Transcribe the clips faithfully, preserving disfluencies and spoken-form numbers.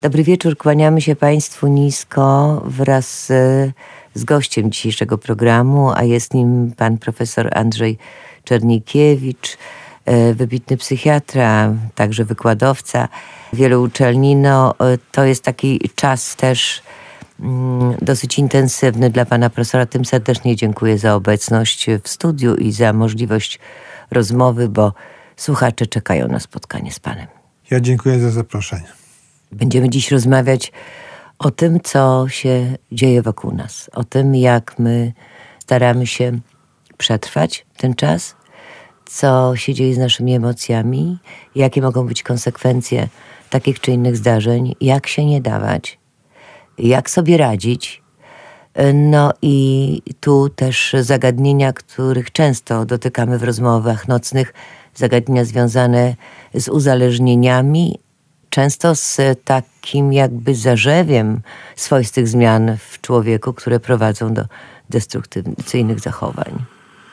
Dobry wieczór, kłaniamy się Państwu nisko wraz z, z gościem dzisiejszego programu, a jest nim pan profesor Andrzej Czernikiewicz, wybitny psychiatra, także wykładowca wielu uczelni. No, to jest taki czas też mm, dosyć intensywny dla pana profesora. Tym serdecznie dziękuję za obecność w studiu i za możliwość rozmowy, bo słuchacze czekają na spotkanie z panem. Ja dziękuję za zaproszenie. Będziemy dziś rozmawiać o tym, co się dzieje wokół nas, o tym, jak my staramy się przetrwać ten czas, co się dzieje z naszymi emocjami, jakie mogą być konsekwencje takich czy innych zdarzeń, jak się nie dawać, jak sobie radzić. No i tu też zagadnienia, których często dotykamy w rozmowach nocnych, zagadnienia związane z uzależnieniami, często z takim jakby zarzewiem swoistych zmian w człowieku, które prowadzą do destrukcyjnych zachowań.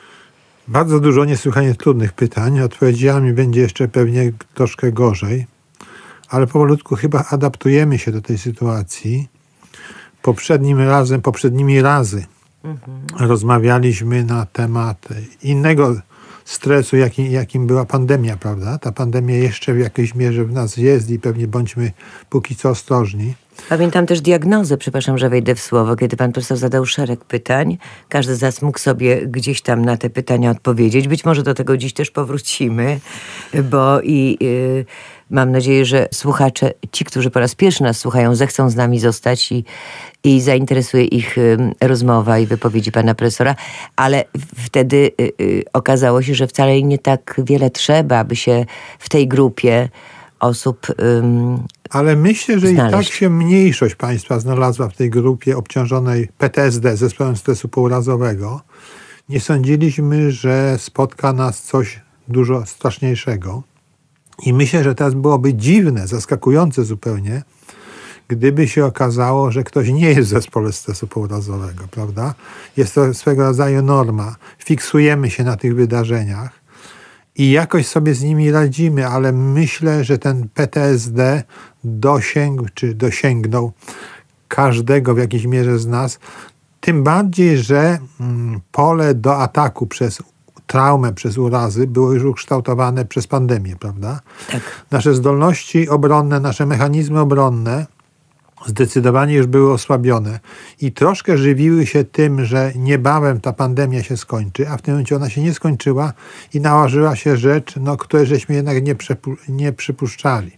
Bardzo dużo niesłychanie trudnych pytań. Odpowiedziami będzie jeszcze pewnie troszkę gorzej, ale powolutku chyba adaptujemy się do tej sytuacji. Poprzednim razem, poprzednimi razy mhm. rozmawialiśmy na temat innego stresu, jakim, jakim była pandemia, prawda? Ta pandemia jeszcze w jakiejś mierze w nas jest i pewnie bądźmy póki co ostrożni. Pamiętam też diagnozę, przepraszam, że wejdę w słowo, kiedy pan profesor zadał szereg pytań. Każdy z nas mógł sobie gdzieś tam na te pytania odpowiedzieć. Być może do tego dziś też powrócimy, bo i yy, mam nadzieję, że słuchacze, ci, którzy po raz pierwszy nas słuchają, zechcą z nami zostać i, i zainteresuje ich yy, rozmowa i wypowiedzi pana profesora. Ale wtedy yy, okazało się, że wcale nie tak wiele trzeba, aby się w tej grupie osób ym, Ale myślę, że znaleźć. I tak się mniejszość państwa znalazła w tej grupie obciążonej P T S D, zespołem stresu pourazowego. Nie sądziliśmy, że spotka nas coś dużo straszniejszego. I myślę, że teraz byłoby dziwne, zaskakujące zupełnie, gdyby się okazało, że ktoś nie jest w zespole stresu pourazowego, prawda? Jest to swego rodzaju norma. Fiksujemy się na tych wydarzeniach i jakoś sobie z nimi radzimy, ale myślę, że ten P T S D dosięgł, czy dosięgnął każdego w jakiejś mierze z nas, tym bardziej, że pole do ataku przez traumę, przez urazy było już ukształtowane przez pandemię, prawda? Tak. Nasze zdolności obronne, nasze mechanizmy obronne zdecydowanie już były osłabione i troszkę żywiły się tym, że niebawem ta pandemia się skończy, a w tym momencie ona się nie skończyła i nałożyła się rzecz, no, której żeśmy jednak nie, przepu- nie przypuszczali.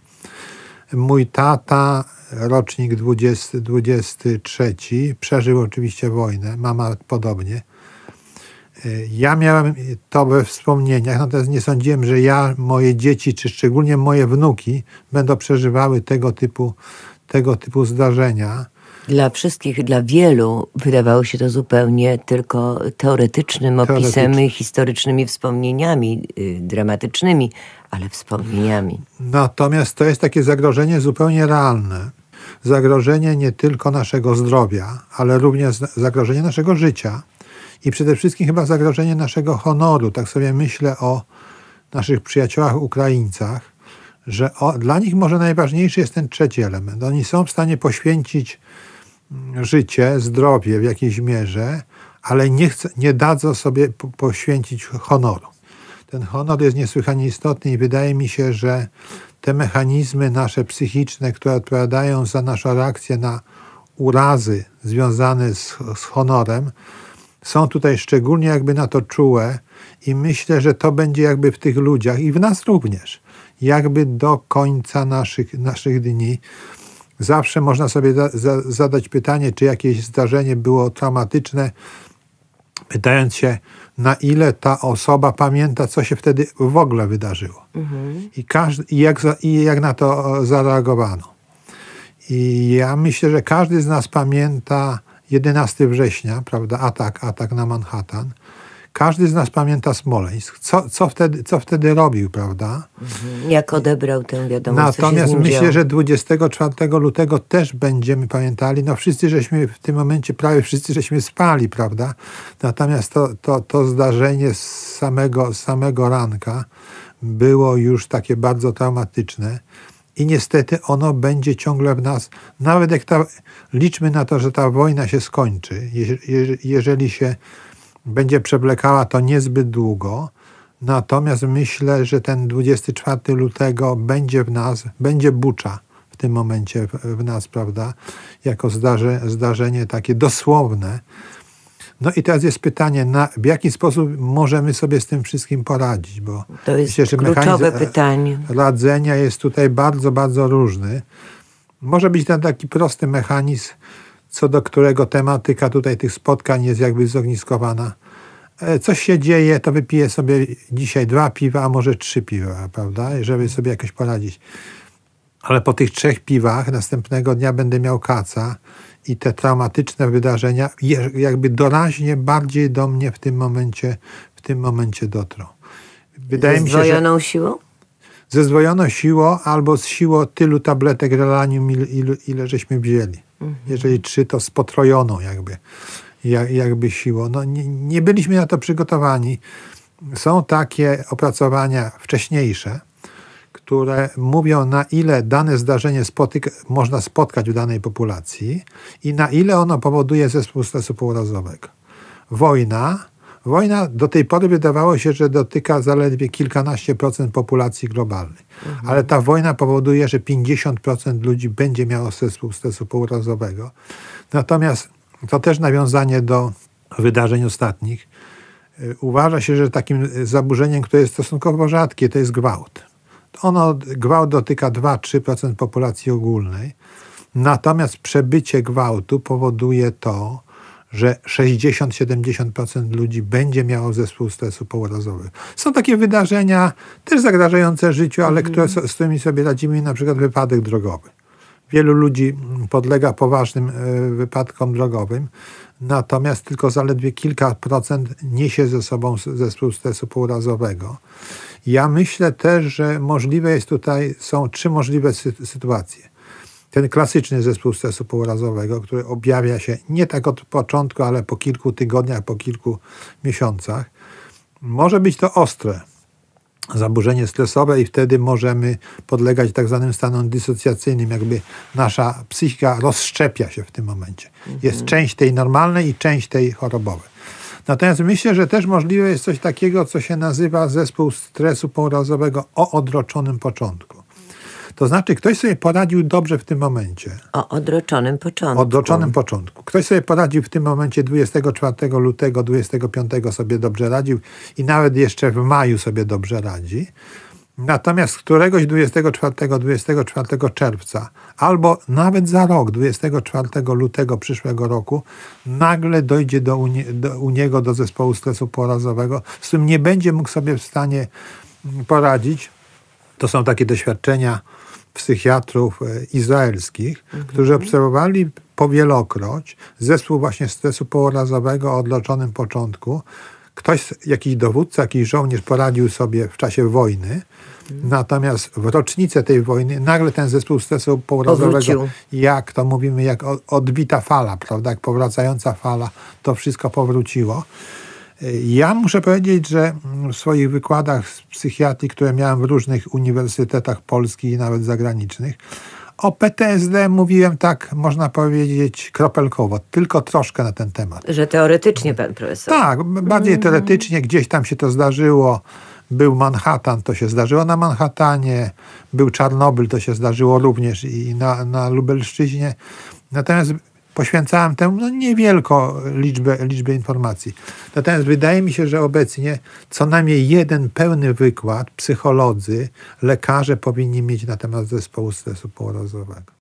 Mój tata, rocznik dwudziesty, dwudziesty trzeci, przeżył oczywiście wojnę, mama podobnie. Ja miałem to we wspomnieniach, natomiast nie sądziłem, że ja, moje dzieci, czy szczególnie moje wnuki będą przeżywały tego typu, tego typu zdarzenia. Dla wszystkich, dla wielu wydawało się to zupełnie tylko teoretycznym opisem, Teoretyczny. historycznymi wspomnieniami, yy, dramatycznymi, ale wspomnieniami. Natomiast to jest takie zagrożenie zupełnie realne. Zagrożenie nie tylko naszego zdrowia, ale również zagrożenie naszego życia i przede wszystkim chyba zagrożenie naszego honoru. Tak sobie myślę o naszych przyjaciołach Ukraińcach, że o, dla nich może najważniejszy jest ten trzeci element. Oni są w stanie poświęcić życie, zdrowie w jakiejś mierze, ale nie, chce, nie dadzą sobie po, poświęcić honoru. Ten honor jest niesłychanie istotny i wydaje mi się, że te mechanizmy nasze psychiczne, które odpowiadają za naszą reakcję na urazy związane z, z honorem, są tutaj szczególnie jakby na to czułe i myślę, że to będzie jakby w tych ludziach i w nas również, jakby do końca naszych, naszych dni. Zawsze można sobie za, za, zadać pytanie, czy jakieś zdarzenie było traumatyczne, pytając się, na ile ta osoba pamięta, co się wtedy w ogóle wydarzyło. Mhm. I, każdy, i, jak, i jak na to zareagowano. I ja myślę, że każdy z nas pamięta jedenastego września, prawda, atak, atak na Manhattan. Każdy z nas pamięta Smoleńsk. Co, co, wtedy, co wtedy robił, prawda? Mhm. Jak odebrał tę wiadomość, Natomiast myślę, działo. że dwudziestego czwartego lutego też będziemy pamiętali. No wszyscy żeśmy w tym momencie, prawie wszyscy żeśmy spali, prawda? Natomiast to, to, to zdarzenie z samego, z samego ranka było już takie bardzo traumatyczne. i niestety ono będzie ciągle w nas, nawet jak ta, liczmy na to, że ta wojna się skończy, je, je, jeżeli się będzie przewlekała, to niezbyt długo, natomiast myślę, że ten dwudziestego czwartego lutego będzie w nas, będzie bucza w tym momencie w, w nas, prawda, jako zdarze, zdarzenie takie dosłowne. No i teraz jest pytanie, na, w jaki sposób możemy sobie z tym wszystkim poradzić, bo to jest myślę, że kluczowe pytanie. Radzenia jest tutaj bardzo, bardzo różny. Może być to taki prosty mechanizm, co do którego tematyka tutaj tych spotkań jest jakby zogniskowana. Coś się dzieje, to wypiję sobie dzisiaj dwa piwa, a może trzy piwa, prawda, żeby sobie jakoś poradzić. Ale po tych trzech piwach następnego dnia będę miał kaca i te traumatyczne wydarzenia jakby doraźnie bardziej do mnie w tym momencie, w tym momencie dotrą. Wydaje mi się, że... Ze zdwojoną siłą? Ze zdwojoną siłą albo z siłą tylu tabletek relanium, ile, ile, ile żeśmy wzięli. Mhm. Jeżeli trzy, to z potrojoną jakby, jak, jakby siłą. No, nie, nie byliśmy na to przygotowani. Są takie opracowania wcześniejsze, które mówią, na ile dane zdarzenie spotyka, można spotkać w danej populacji i na ile ono powoduje zespół stresu pourazowego. Wojna, wojna do tej pory wydawało się, że dotyka zaledwie kilkanaście procent populacji globalnej. Mhm. Ale ta wojna powoduje, że pięćdziesiąt procent ludzi będzie miało zespół stresu pourazowego. Natomiast to też nawiązanie do wydarzeń ostatnich. Uważa się, że takim zaburzeniem, które jest stosunkowo rzadkie, to jest gwałt. Ono, gwałt dotyka dwa do trzech procent populacji ogólnej, natomiast przebycie gwałtu powoduje to, że sześćdziesiąt do siedemdziesięciu procent ludzi będzie miało zespół stresu pourazowego. Są takie wydarzenia też zagrażające życiu, ale mm. które, z którymi sobie radzimy, na przykład wypadek drogowy. Wielu ludzi podlega poważnym y, wypadkom drogowym, natomiast tylko zaledwie kilka procent niesie ze sobą zespół stresu pourazowego. Ja myślę też, że możliwe jest tutaj, są trzy możliwe sy- sytuacje. Ten klasyczny zespół stresu pourazowego, który objawia się nie tak od początku, ale po kilku tygodniach, po kilku miesiącach. Może być to ostre zaburzenie stresowe i wtedy możemy podlegać tak zwanym stanom dysocjacyjnym, jakby nasza psychika rozszczepia się w tym momencie. Jest mhm. część tej normalnej i część tej chorobowej. Natomiast myślę, że też możliwe jest coś takiego, co się nazywa zespół stresu pourazowego o odroczonym początku. To znaczy, ktoś sobie poradził dobrze w tym momencie. O odroczonym początku. O odroczonym początku. Ktoś sobie poradził w tym momencie dwudziestego czwartego lutego, dwudziestego piątego sobie dobrze radził i nawet jeszcze w maju sobie dobrze radzi. Natomiast któregoś dwudziestego czwartego, dwudziestego czwartego czerwca albo nawet za rok, dwudziestego czwartego lutego przyszłego roku, nagle dojdzie do u, nie, do, u niego do zespołu stresu pourazowego, z którym nie będzie mógł sobie w stanie poradzić. To są takie doświadczenia psychiatrów izraelskich, mhm. którzy obserwowali powielokroć zespół właśnie stresu pourazowego o odroczonym początku. Ktoś, jakiś dowódca, jakiś żołnierz poradził sobie w czasie wojny, mhm. natomiast w rocznicę tej wojny nagle ten zespół stresu pourazowego, powrócił. Jak to mówimy, jak odbita fala, prawda, jak powracająca fala, to wszystko powróciło. Ja muszę powiedzieć, że w swoich wykładach z psychiatrii, które miałem w różnych uniwersytetach polskich i nawet zagranicznych, o P T S D mówiłem tak, można powiedzieć, kropelkowo, tylko troszkę na ten temat. Że teoretycznie, pan profesor. Tak, bardziej teoretycznie, gdzieś tam się to zdarzyło. Był Manhattan, to się zdarzyło na Manhattanie, był Czarnobyl, to się zdarzyło również i na, na Lubelszczyźnie. Natomiast poświęcałem temu no, niewielką liczbę, liczbę informacji. Natomiast wydaje mi się, że obecnie co najmniej jeden pełny wykład psycholodzy, lekarze powinni mieć na temat zespołu stresu pourazowego.